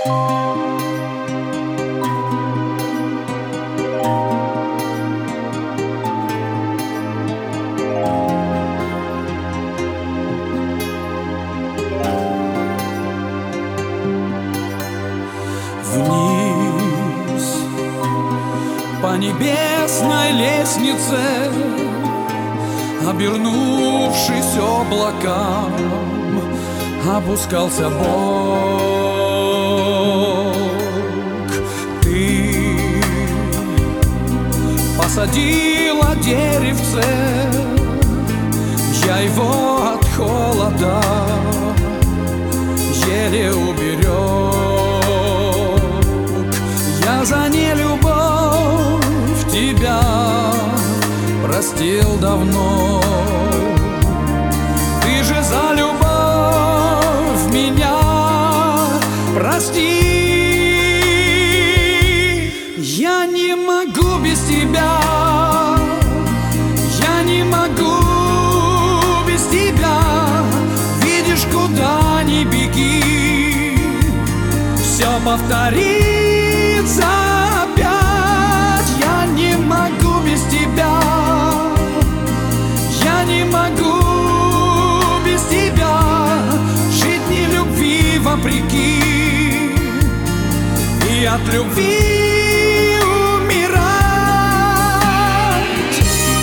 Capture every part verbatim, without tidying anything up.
Вниз по небесной лестнице, обернувшись облакам, опускался Бог. Ты посадила деревце, я его от холода еле уберег. Я за нелюбовь тебя простил давно. Ты же за любовь меня прости. Я не могу без тебя, я не могу без тебя. Видишь, куда ни беги, все повторится опять. Я не могу без тебя, я не могу без тебя жить ни любви вопреки и от любви умирать.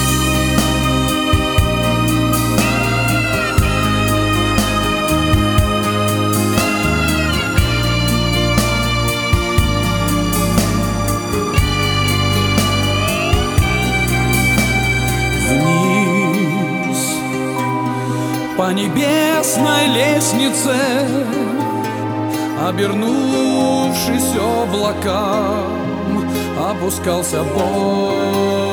Вниз по небесной лестнице, обернувшись облакам, опускался Бог.